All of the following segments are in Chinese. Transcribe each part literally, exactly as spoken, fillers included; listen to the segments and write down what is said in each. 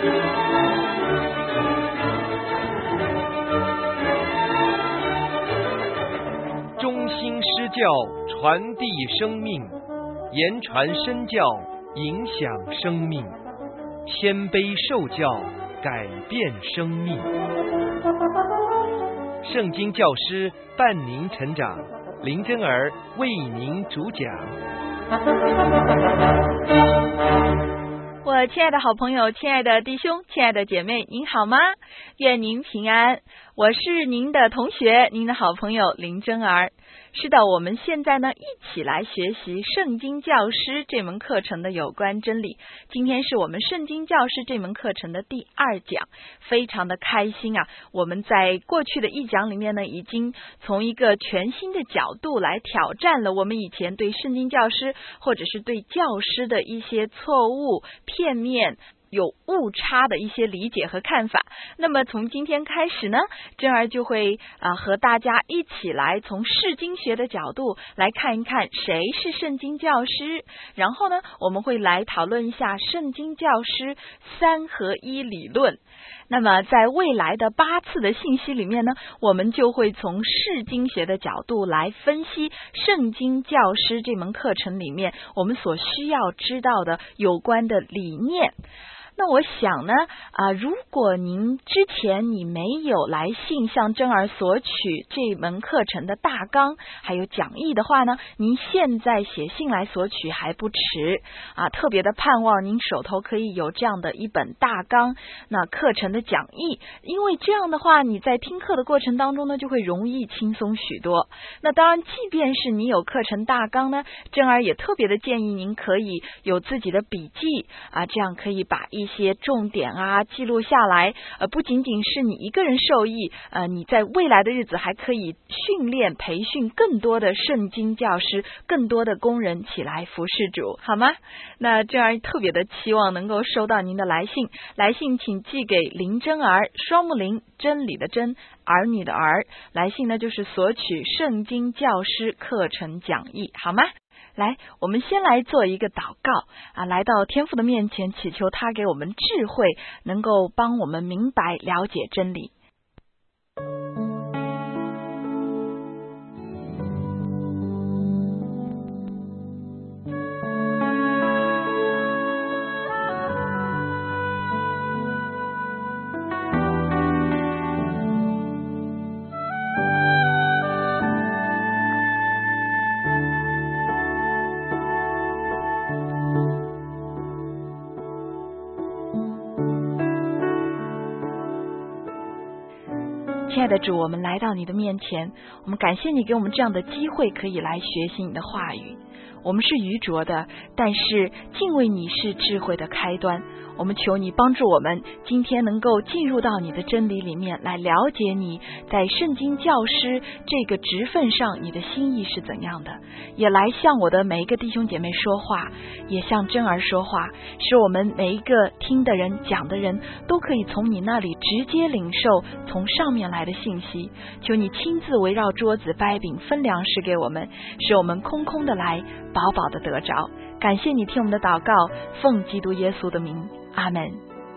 中心施教，传递生命，言传身教，影响生命，谦卑受教，改变生命。圣经教师伴您成长，林真儿为您主讲。 我亲爱的好朋友，亲爱的弟兄，亲爱的姐妹，您好吗？愿您平安。我是您的同学，您的好朋友林真儿。是的，我们现在呢一起来学习圣经教师这门课程的有关真理。今天是我们圣经教师这门课程的第二讲，非常的开心啊！我们在过去的一讲里面呢，已经从一个全新的角度来挑战了我们以前对圣经教师或者是对教师的一些错误、片面、有误差的一些理解和看法。那么从今天开始呢，真儿就会啊、呃、和大家一起来从释经学的角度来看一看谁是圣经教师，然后呢我们会来讨论一下圣经教师三合一理论。那么在未来的八次的信息里面呢，我们就会从释经学的角度来分析圣经教师这门课程里面我们所需要知道的有关的理念。那我想呢，啊、呃，如果您之前你没有来信向真儿索取这门课程的大纲还有讲义的话呢，您现在写信来索取还不迟啊！特别的盼望您手头可以有这样的一本大纲，那课程的讲义，因为这样的话你在听课的过程当中呢就会容易轻松许多。那当然，即便是你有课程大纲呢，真儿也特别的建议您可以有自己的笔记啊，这样可以把一一些重点啊记录下来，呃，不仅仅是你一个人受益，呃，你在未来的日子还可以训练培训更多的圣经教师，更多的工人起来服侍主，好吗？那这样特别的期望能够收到您的来信，来信请寄给林真儿，双木林，真理的真，儿女的儿，来信呢就是索取圣经教师课程讲义，好吗？来，我们先来做一个祷告啊，来到天父的面前，祈求他给我们智慧，能够帮我们明白了解真理。亲爱的主，我们来到你的面前，我们感谢你给我们这样的机会，可以来学习你的话语。我们是愚拙的，但是敬畏你是智慧的开端。我们求你帮助我们今天能够进入到你的真理里面，来了解你在圣经教师这个职分上你的心意是怎样的，也来向我的每一个弟兄姐妹说话，也向真儿说话，使我们每一个听的人讲的人都可以从你那里直接领受从上面来的信息。求你亲自围绕桌子掰饼分粮食给我们，使我们空空的来，饱饱的得着。感谢你听我们的祷告，奉基督耶稣的名，阿们。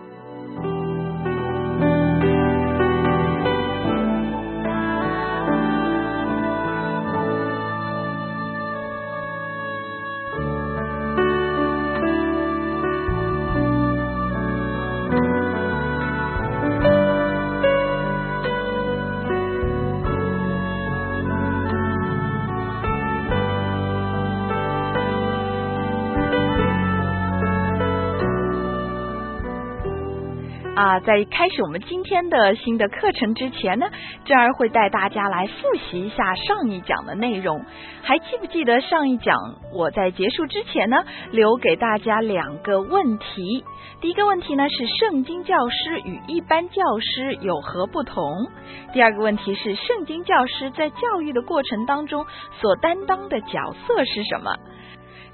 啊，在开始我们今天的新的课程之前呢，真儿会带大家来复习一下上一讲的内容。还记不记得上一讲我在结束之前呢，留给大家两个问题。第一个问题呢是圣经教师与一般教师有何不同？第二个问题是圣经教师在教育的过程当中所担当的角色是什么？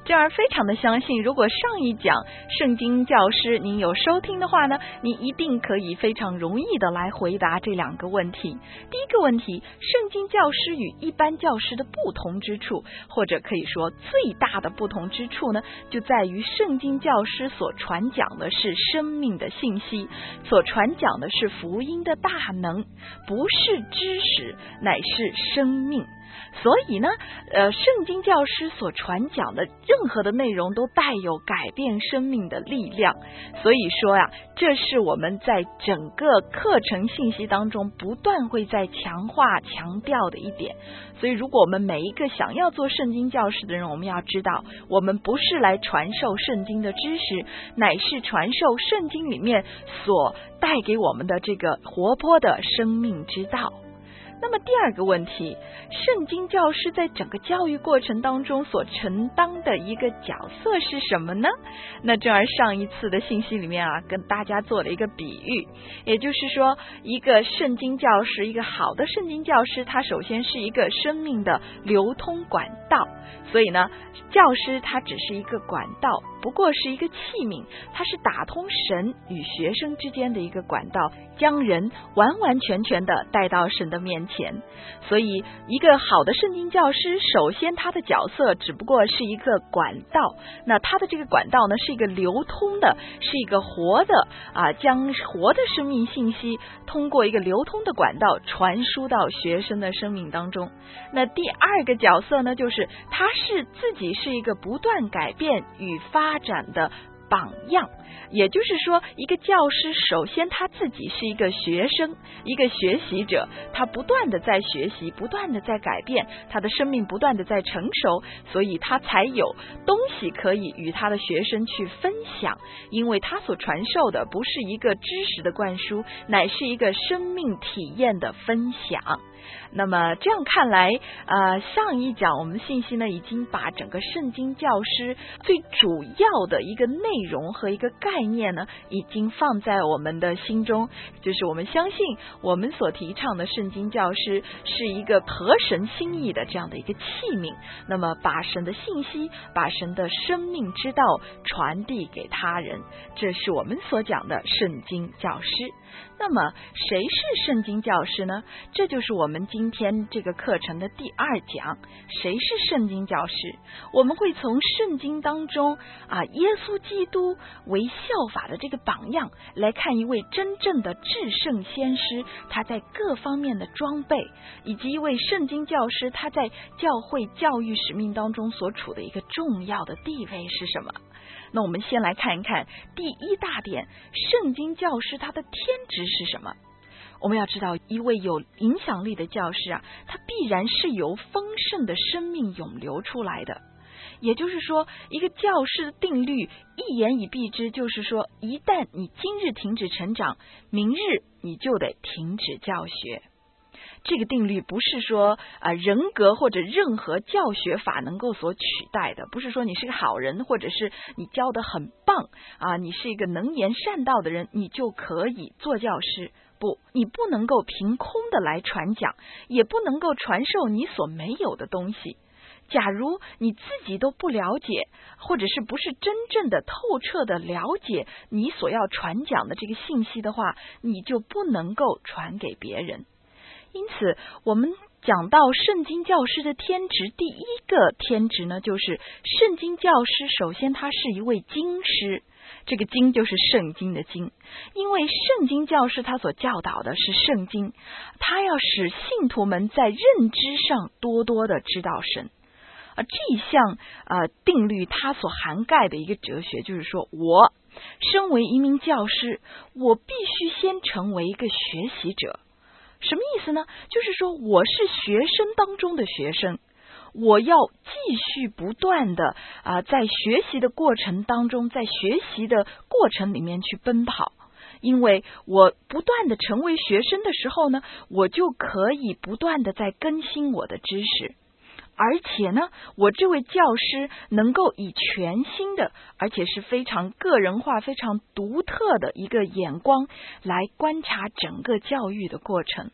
这样非常的相信，如果上一讲圣经教师您有收听的话呢，你一定可以非常容易的来回答这两个问题。第一个问题，圣经教师与一般教师的不同之处，或者可以说最大的不同之处呢，就在于圣经教师所传讲的是生命的信息，所传讲的是福音的大能，不是知识，乃是生命。所以呢，呃，圣经教师所传讲的任何的内容都带有改变生命的力量。所以说呀，这是我们在整个课程信息当中不断会在强化强调的一点。所以如果我们每一个想要做圣经教师的人，我们要知道，我们不是来传授圣经的知识，乃是传授圣经里面所带给我们的这个活泼的生命之道。那么第二个问题，圣经教师在整个教育过程当中所承担的一个角色是什么呢？那正儿上一次的信息里面啊，跟大家做了一个比喻，也就是说，一个圣经教师，一个好的圣经教师，他首先是一个生命的流通管道。所以呢，教师他只是一个管道，不过是一个器皿，它是打通神与学生之间的一个管道，将人完完全全的带到神的面前。所以一个好的圣经教师，首先他的角色只不过是一个管道，那他的这个管道呢，是一个流通的，是一个活的啊，将活的生命信息通过一个流通的管道传输到学生的生命当中。那第二个角色呢，就是他是自己是一个不断改变与发展的榜样。也就是说，一个教师首先他自己是一个学生，一个学习者，他不断的在学习，不断的在改变，他的生命不断的在成熟，所以他才有东西可以与他的学生去分享。因为他所传授的不是一个知识的灌输，乃是一个生命体验的分享。那么这样看来，呃，上一讲我们信息呢，已经把整个圣经教师最主要的一个内容和一个概念呢，已经放在我们的心中，就是我们相信我们所提倡的圣经教师是一个合神心意的这样的一个器皿，那么把神的信息，把神的生命之道传递给他人，这是我们所讲的圣经教师。那么谁是圣经教师呢？这就是我们今天这个课程的第二讲，谁是圣经教师？我们会从圣经当中啊，耶稣基督为效法的这个榜样来看一位真正的至圣先师，他在各方面的装备，以及一位圣经教师他在教会教育使命当中所处的一个重要的地位是什么。那我们先来看一看第一大点，圣经教师他的天职是什么？我们要知道，一位有影响力的教师啊，他必然是由丰盛的生命涌流出来的。也就是说，一个教师的定律一言以蔽之，就是说，一旦你今日停止成长，明日你就得停止教学。这个定律不是说啊、呃、人格或者任何教学法能够所取代的，不是说你是个好人，或者是你教得很棒啊，你是一个能言善道的人，你就可以做教师。不，你不能够凭空的来传讲，也不能够传授你所没有的东西。假如你自己都不了解，或者是不是真正的透彻的了解你所要传讲的这个信息的话，你就不能够传给别人。因此我们讲到圣经教师的天职，第一个天职呢，就是圣经教师首先他是一位经师，这个经就是圣经的经，因为圣经教师他所教导的是圣经，他要使信徒们在认知上多多的知道神。啊，这一项呃定律它所涵盖的一个哲学就是说，我身为一名教师，我必须先成为一个学习者。什么意思呢？就是说我是学生当中的学生，我要继续不断的啊、呃，在学习的过程当中，在学习的过程里面去奔跑。因为我不断的成为学生的时候呢，我就可以不断的在更新我的知识。而且呢，我这位教师能够以全新的，而且是非常个人化、非常独特的一个眼光来观察整个教育的过程。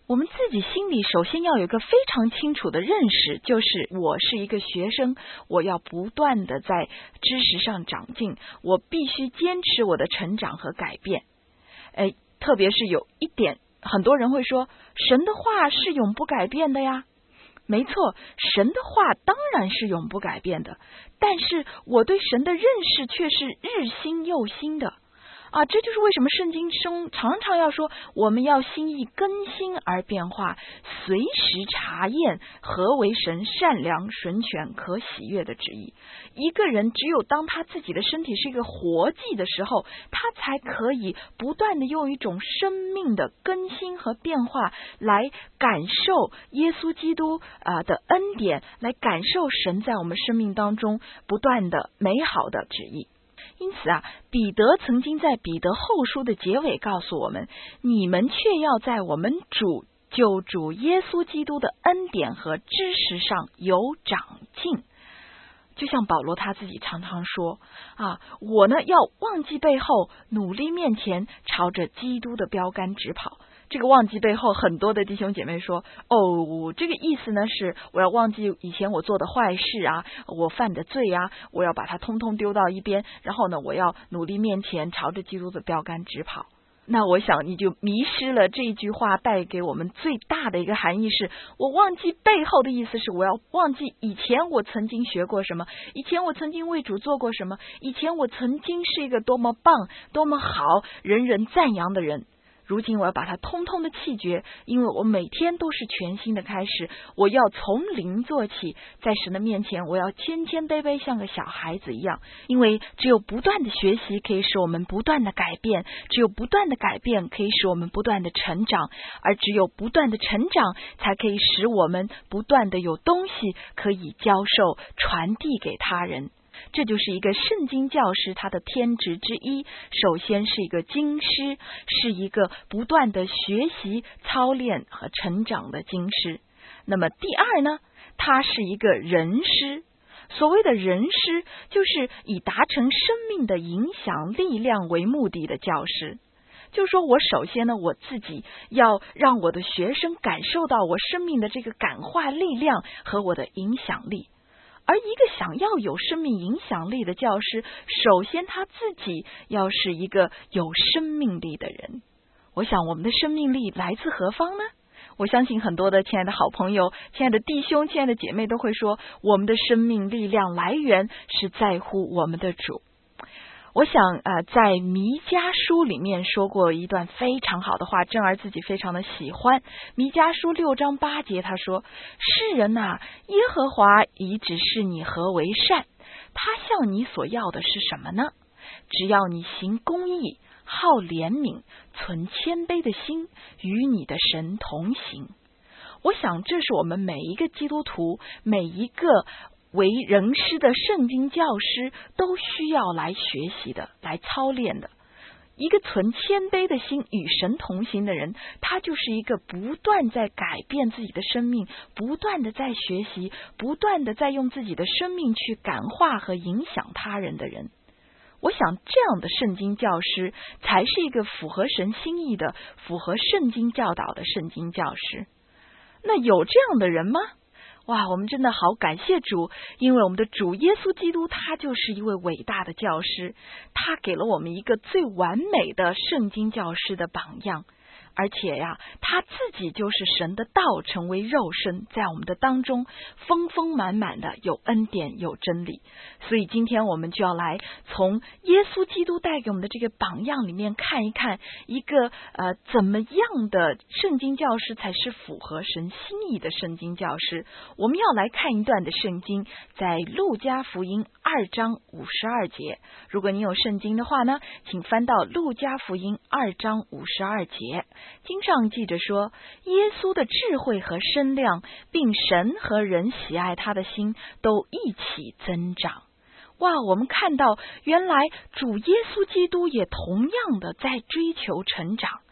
我们自己心里首先要有一个非常清楚的认识，就是我是一个学生，我要不断的在知识上长进，我必须坚持我的成长和改变。哎，特别是有一点，很多人会说，神的话是永不改变的呀。没错，神的话当然是永不改变的，但是我对神的认识却是日新又新的。啊，这就是为什么圣经中常常要说，我们要心意更新而变化，随时查验何为神善良、纯全、可喜悦的旨意。一个人只有当他自己的身体是一个活祭的时候，他才可以不断的用一种生命的更新和变化来感受耶稣基督啊的恩典，来感受神在我们生命当中不断的美好的旨意。因此啊，彼得曾经在彼得后书的结尾告诉我们，你们却要在我们主救主耶稣基督的恩典和知识上有长进。就像保罗他自己常常说啊，我呢要忘记背后，努力面前，朝着基督的标杆直跑。这个忘记背后，很多的弟兄姐妹说，哦，这个意思呢是我要忘记以前我做的坏事啊，我犯的罪啊，我要把它通通丢到一边，然后呢我要努力面前，朝着基督的标杆直跑。那我想你就迷失了这句话带给我们最大的一个含义，是我忘记背后的意思是我要忘记以前我曾经学过什么，以前我曾经为主做过什么，以前我曾经是一个多么棒多么好人人赞扬的人，如今我要把它通通的弃绝，因为我每天都是全新的开始，我要从零做起，在神的面前我要谦谦卑卑像个小孩子一样，因为只有不断的学习可以使我们不断的改变，只有不断的改变可以使我们不断的成长，而只有不断的成长才可以使我们不断的有东西可以教授传递给他人。这就是一个圣经教师他的天职之一，首先是一个经师，是一个不断的学习操练和成长的经师。那么第二呢，他是一个人师。所谓的人师，就是以达成生命的影响力量为目的的教师。就是说我首先呢，我自己要让我的学生感受到我生命的这个感化力量和我的影响力。而一个想要有生命影响力的教师，首先他自己要是一个有生命力的人。我想我们的生命力来自何方呢？我相信很多的亲爱的好朋友、亲爱的弟兄、亲爱的姐妹都会说，我们的生命力量来源是在乎我们的主。我想呃，在弥迦书里面说过一段非常好的话，珍儿自己非常的喜欢。弥迦书六章八节他说，世人啊，耶和华已指示你何为善，他向你所要的是什么呢？只要你行公义，好怜悯，存谦卑的心，与你的神同行。我想这是我们每一个基督徒，每一个为人师的圣经教师都需要来学习的，来操练的。一个存谦卑的心与神同行的人，他就是一个不断在改变自己的生命，不断的在学习，不断的在用自己的生命去感化和影响他人的人。我想这样的圣经教师才是一个符合神心意的、符合圣经教导的圣经教师。那有这样的人吗？哇，我们真的好感谢主，因为我们的主耶稣基督他就是一位伟大的教师，他给了我们一个最完美的圣经教师的榜样。而且呀，他自己就是神的道成为肉身，在我们的当中丰丰满满的有恩典有真理。所以今天我们就要来从耶稣基督带给我们的这个榜样里面看一看，一个呃怎么样的圣经教师才是符合神心意的圣经教师。我们要来看一段的圣经，在路加福音二章五十二节。如果你有圣经的话呢，请翻到路加福音二章五十二节。经上记着说，耶稣的智慧和身量，并神和人喜爱他的心都一起增长。哇，我们看到原来主耶稣基督也同样的在追求成长。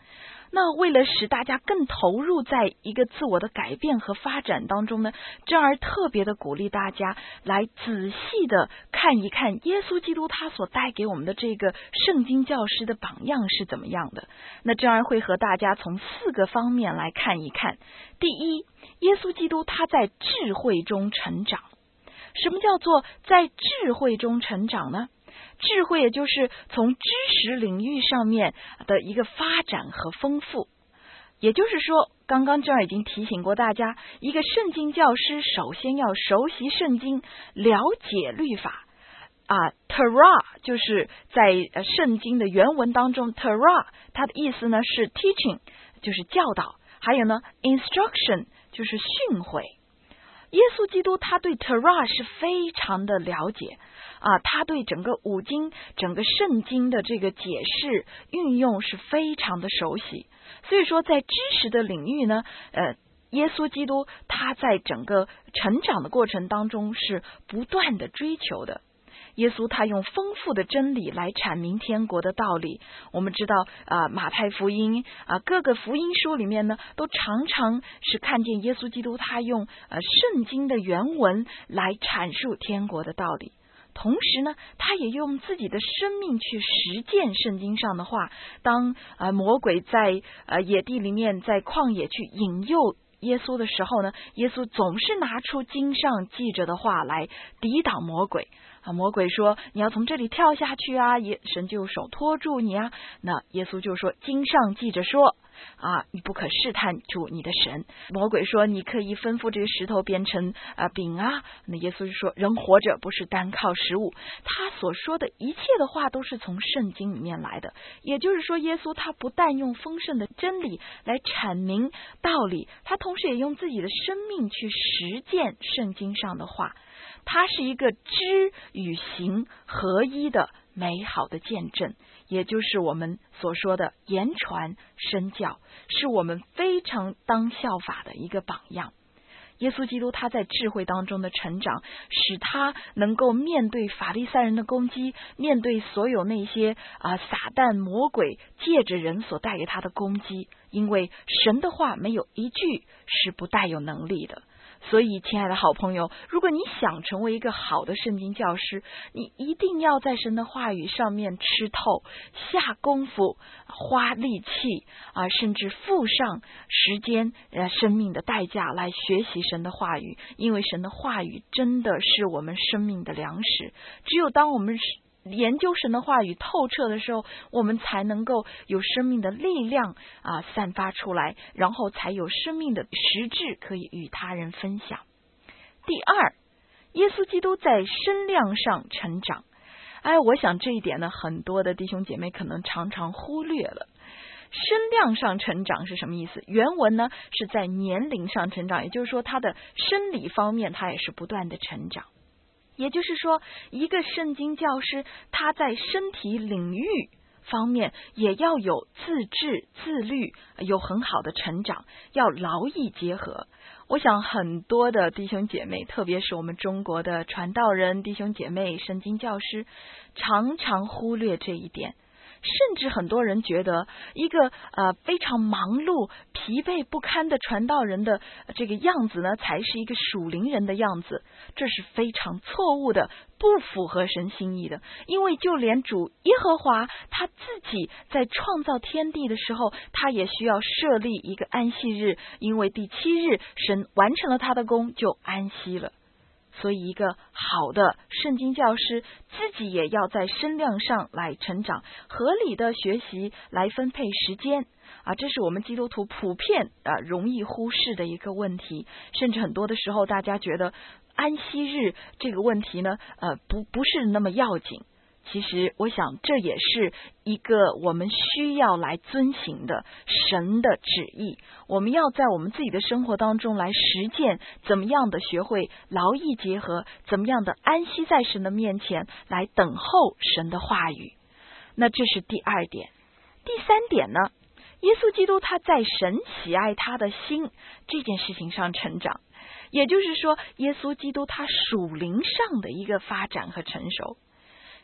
那为了使大家更投入在一个自我的改变和发展当中呢，珍儿特别的鼓励大家来仔细的看一看耶稣基督他所带给我们的这个圣经教师的榜样是怎么样的。那珍儿会和大家从四个方面来看一看。第一，耶稣基督他在智慧中成长。什么叫做在智慧中成长呢？智慧也就是从知识领域上面的一个发展和丰富。也就是说，刚刚这儿已经提醒过大家，一个圣经教师首先要熟悉圣经，了解律法啊 Torah 就是在圣经的原文当中 Torah 它的意思呢是 teaching 就是教导，还有呢 instruction 就是训诲。耶稣基督他对 Torah 是非常的了解啊，他对整个五经整个圣经的这个解释运用是非常的熟悉。所以说在知识的领域呢呃，耶稣基督他在整个成长的过程当中是不断的追求的。耶稣他用丰富的真理来阐明天国的道理。我们知道啊、呃，马太福音啊、呃，各个福音书里面呢，都常常是看见耶稣基督他用呃圣经的原文来阐述天国的道理。同时呢，他也用自己的生命去实践圣经上的话。当呃魔鬼在呃野地里面，在旷野去引诱耶稣的时候呢，耶稣总是拿出经上记着的话来抵挡魔鬼。啊，魔鬼说你要从这里跳下去啊，也神就手托住你啊。那耶稣就说经上记着说啊，你不可试探主你的神。魔鬼说你可以吩咐这个石头变成啊饼啊。那耶稣就说人活着不是单靠食物。他所说的一切的话都是从圣经里面来的。也就是说，耶稣他不但用丰盛的真理来阐明道理，他同时也用自己的生命去实践圣经上的话。它是一个知与行合一的美好的见证，也就是我们所说的言传身教，是我们非常当效法的一个榜样。耶稣基督他在智慧当中的成长，使他能够面对法利赛人的攻击，面对所有那些啊、呃、撒旦魔鬼借着人所带给他的攻击，因为神的话没有一句是不带有能力的。所以亲爱的好朋友，如果你想成为一个好的圣经教师，你一定要在神的话语上面吃透，下功夫，花力气啊，甚至付上时间呃生命的代价来学习神的话语。因为神的话语真的是我们生命的粮食，只有当我们研究神的话语透彻的时候，我们才能够有生命的力量啊散发出来，然后才有生命的实质可以与他人分享。第二，耶稣基督在身量上成长。哎，我想这一点呢，很多的弟兄姐妹可能常常忽略了。身量上成长是什么意思？原文呢是在年龄上成长，也就是说他的生理方面他也是不断的成长。也就是说，一个圣经教师他在身体领域方面也要有自制自律，有很好的成长，要劳逸结合。我想很多的弟兄姐妹，特别是我们中国的传道人弟兄姐妹圣经教师，常常忽略这一点。甚至很多人觉得一个呃非常忙碌疲惫不堪的传道人的这个样子呢，才是一个属灵人的样子。这是非常错误的，不符合神心意的。因为就连主耶和华他自己在创造天地的时候，他也需要设立一个安息日，因为第七日神完成了他的工就安息了。所以一个好的圣经教师自己也要在身量上来成长，合理的学习来分配时间啊，这是我们基督徒普遍啊容易忽视的一个问题。甚至很多的时候大家觉得安息日这个问题呢呃不不是那么要紧。其实我想这也是一个我们需要来遵行的神的旨意。我们要在我们自己的生活当中来实践，怎么样的学会劳逸结合，怎么样的安息在神的面前来等候神的话语。那这是第二点。第三点呢，耶稣基督他在神喜爱他的心这件事情上成长。也就是说，耶稣基督他属灵上的一个发展和成熟。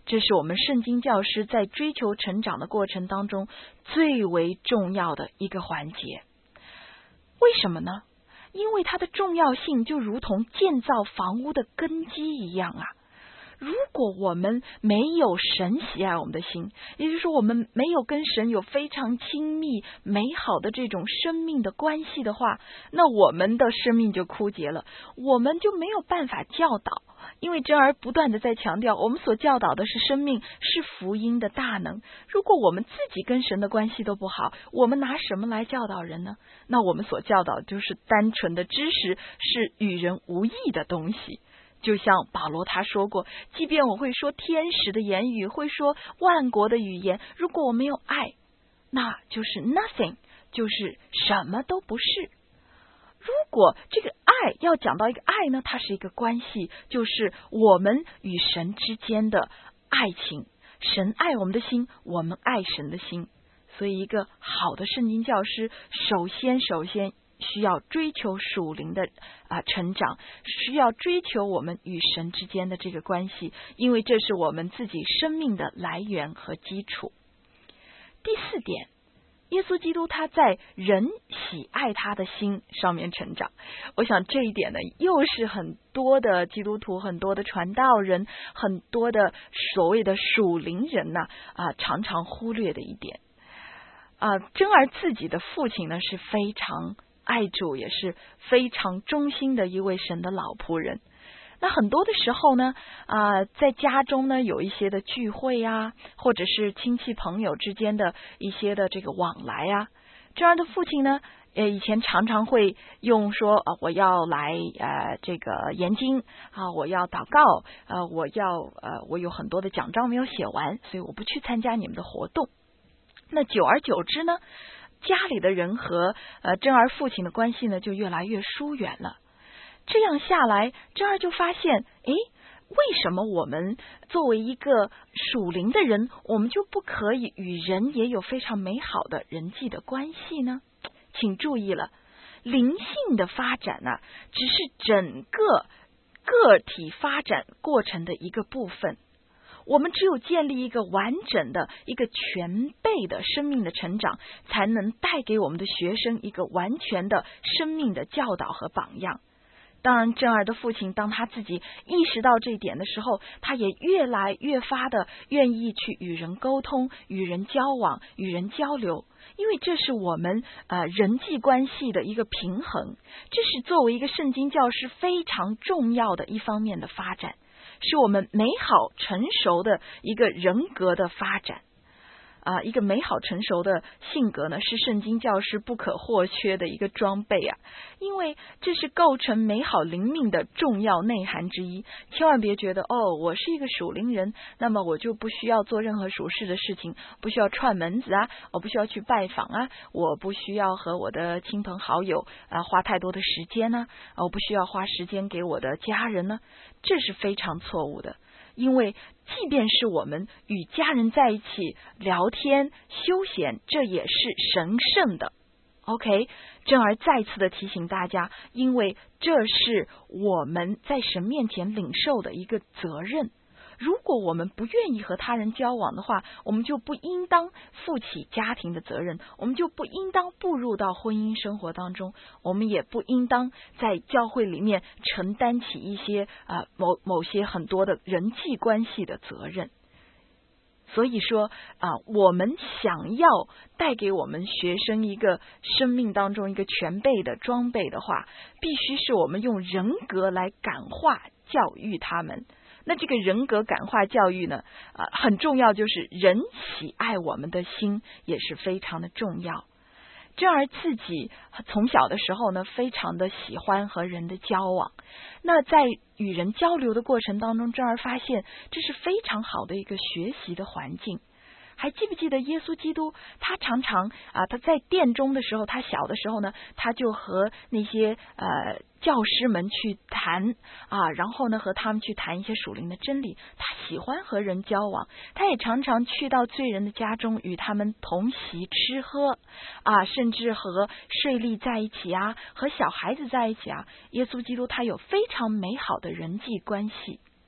这是我们圣经教师在追求成长的过程当中最为重要的一个环节。为什么呢？因为它的重要性就如同建造房屋的根基一样啊。如果我们没有神喜爱我们的心，也就是说我们没有跟神有非常亲密美好的这种生命的关系的话，那我们的生命就枯竭了，我们就没有办法教导。因为真儿不断的在强调，我们所教导的是生命，是福音的大能。如果我们自己跟神的关系都不好，我们拿什么来教导人呢？那我们所教导就是单纯的知识，是与人无益的东西。就像保罗他说过，即便我会说天使的言语，会说万国的语言，如果我没有爱，那就是 nothing， 就是什么都不是。如果这个爱要讲到一个爱呢，它是一个关系，就是我们与神之间的爱情，神爱我们的心，我们爱神的心。所以一个好的圣经教师，首先首先需要追求属灵的啊、呃、成长，需要追求我们与神之间的这个关系，因为这是我们自己生命的来源和基础。第四点，耶稣基督他在人喜爱他的心上面成长。我想这一点呢，又是很多的基督徒、很多的传道人、很多的所谓的属灵人呢啊、呃，常常忽略的一点啊。真儿自己的父亲呢是非常爱主，也是非常忠心的一位神的老仆人。那很多的时候呢，啊、呃，在家中呢有一些的聚会啊，或者是亲戚朋友之间的一些的这个往来啊，这样的父亲呢，呃，以前常常会用说，呃，我要来呃这个研经啊、呃，我要祷告，呃，我要呃，我有很多的奖章没有写完，所以我不去参加你们的活动。那久而久之呢，家里的人和呃真儿父亲的关系呢就越来越疏远了。这样下来，真儿就发现，诶，为什么我们作为一个属灵的人，我们就不可以与人也有非常美好的人际的关系呢？请注意了，灵性的发展啊，只是整个个体发展过程的一个部分。我们只有建立一个完整的一个全备的生命的成长，才能带给我们的学生一个完全的生命的教导和榜样。当然，真儿的父亲当他自己意识到这一点的时候，他也越来越发的愿意去与人沟通、与人交往、与人交流，因为这是我们呃人际关系的一个平衡，这是作为一个圣经教师非常重要的一方面的发展，是我们美好成熟的一个人格的发展。啊，一个美好成熟的性格呢，是圣经教师不可或缺的一个装备啊，因为这是构成美好灵命的重要内涵之一。千万别觉得哦，我是一个属灵人，那么我就不需要做任何属世的事情，不需要串门子啊，我不需要去拜访啊，我不需要和我的亲朋好友啊花太多的时间呢、啊，我不需要花时间给我的家人呢，这是非常错误的。因为即便是我们与家人在一起聊天休闲，这也是神圣的。 OK， 真儿再次的提醒大家，因为这是我们在神面前领受的一个责任。如果我们不愿意和他人交往的话，我们就不应当负起家庭的责任，我们就不应当步入到婚姻生活当中，我们也不应当在教会里面承担起一些呃某某些很多的人际关系的责任。所以说啊、呃，我们想要带给我们学生一个生命当中一个全备的装备的话，必须是我们用人格来感化教育他们。那这个人格感化教育呢，呃，很重要，就是人喜爱我们的心也是非常的重要。真儿自己从小的时候呢，非常的喜欢和人的交往。那在与人交流的过程当中，真儿发现这是非常好的一个学习的环境。还记不记得耶稣基督他常常啊，他在殿中的时候，他小的时候呢，他就和那些呃教师们去谈啊，然后呢和他们去谈一些属灵的真理。他喜欢和人交往，他也常常去到罪人的家中与他们同席吃喝啊，甚至和税吏在一起啊，和小孩子在一起啊。耶稣基督他有非常美好的人际关系。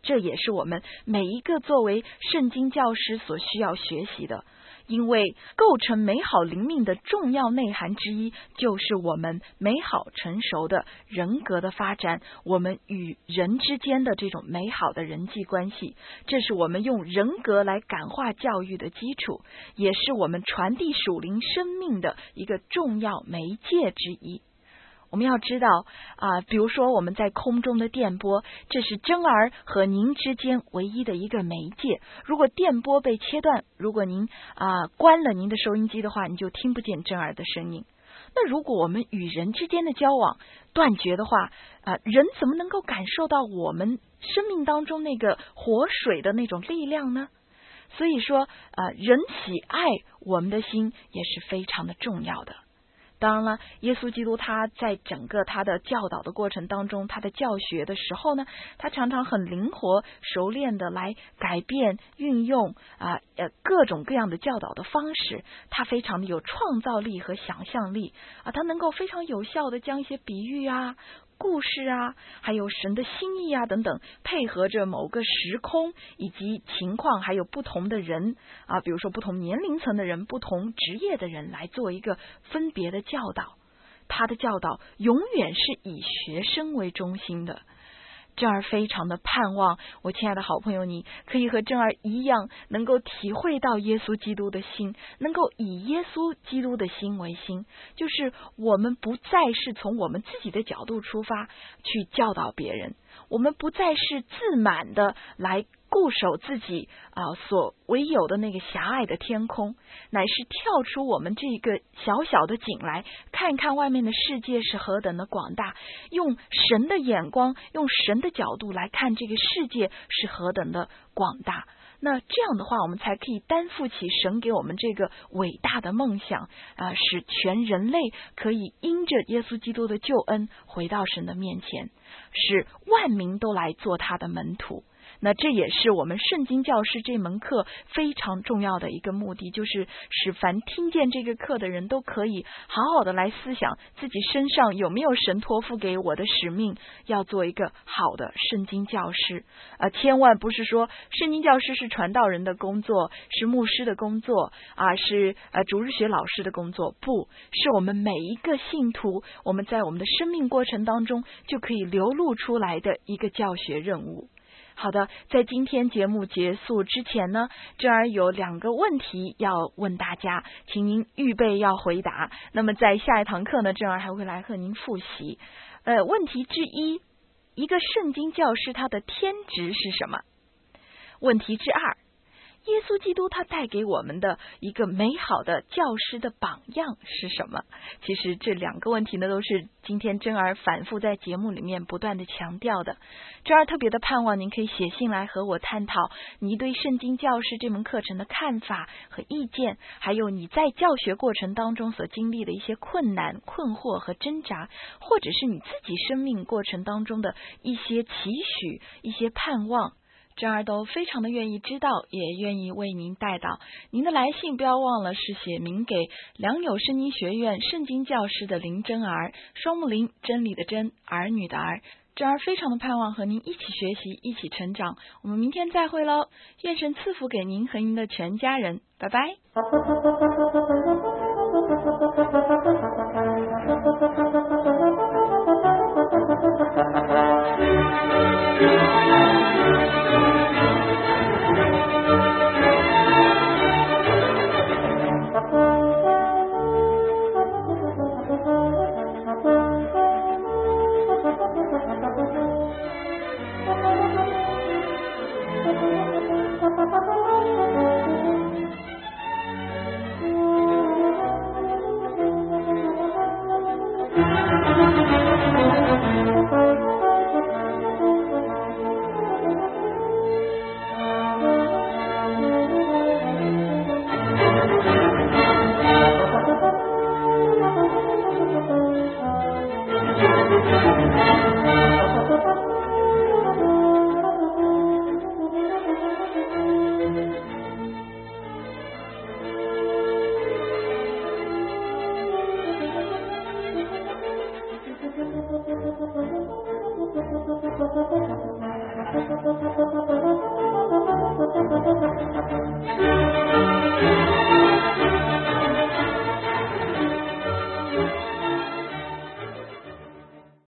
这也是我们每一个作为圣经教师所需要学习的。因为构成美好灵命的重要内涵之一，就是我们美好成熟的人格的发展，我们与人之间的这种美好的人际关系，这是我们用人格来感化教育的基础，也是我们传递属灵生命的一个重要媒介之一。我们要知道啊、呃，比如说我们在空中的电波，这是真儿和您之间唯一的一个媒介。如果电波被切断，如果您啊、呃、关了您的收音机的话，你就听不见真儿的声音。那如果我们与人之间的交往断绝的话，啊、呃，人怎么能够感受到我们生命当中那个活水的那种力量呢？所以说，呃，人喜爱我们的心也是非常的重要的。当然了，耶稣基督他在整个他的教导的过程当中，他的教学的时候呢，他常常很灵活熟练的来改变运用啊呃各种各样的教导的方式，他非常的有创造力和想象力啊，他能够非常有效的将一些比喻啊、故事啊，还有神的心意啊等等，配合着某个时空以及情况，还有不同的人啊，比如说不同年龄层的人、不同职业的人来做一个分别的教导。他的教导永远是以学生为中心的。珍儿非常的盼望，我亲爱的好朋友，你可以和珍儿一样，能够体会到耶稣基督的心，能够以耶稣基督的心为心，就是我们不再是从我们自己的角度出发去教导别人，我们不再是自满的来固守自己啊、呃、所唯有的那个狭隘的天空，乃是跳出我们这个小小的井来，看看外面的世界是何等的广大，用神的眼光，用神的角度来看这个世界是何等的广大。那这样的话，我们才可以担负起神给我们这个伟大的梦想啊、呃，使全人类可以因着耶稣基督的救恩回到神的面前，使万民都来做他的门徒。那这也是我们圣经教师这门课非常重要的一个目的，就是使凡听见这个课的人都可以好好的来思想自己身上有没有神托付给我的使命，要做一个好的圣经教师。呃，千万不是说圣经教师是传道人的工作，是牧师的工作啊，是呃主日学老师的工作，不是我们每一个信徒，我们在我们的生命过程当中就可以流露出来的一个教学任务。好的，在今天节目结束之前呢，珍儿有两个问题要问大家，请您预备要回答。那么在下一堂课呢，珍儿还会来和您复习。呃，问题之一，一个圣经教师他的天职是什么？问题之二，耶稣基督他带给我们的一个美好的教师的榜样是什么？其实这两个问题呢，都是今天珍儿反复在节目里面不断的强调的。珍儿特别的盼望您可以写信来和我探讨你对圣经教师这门课程的看法和意见，还有你在教学过程当中所经历的一些困难、困惑和挣扎，或者是你自己生命过程当中的一些期许、一些盼望。珍儿都非常的愿意知道，也愿意为您带到。您的来信不要忘了是写明给良友圣经学院圣经教师的林真儿，双木林，真理的真，儿女的儿。珍儿非常的盼望和您一起学习，一起成长。我们明天再会喽，愿神赐福给您和您的全家人，拜拜。 拜。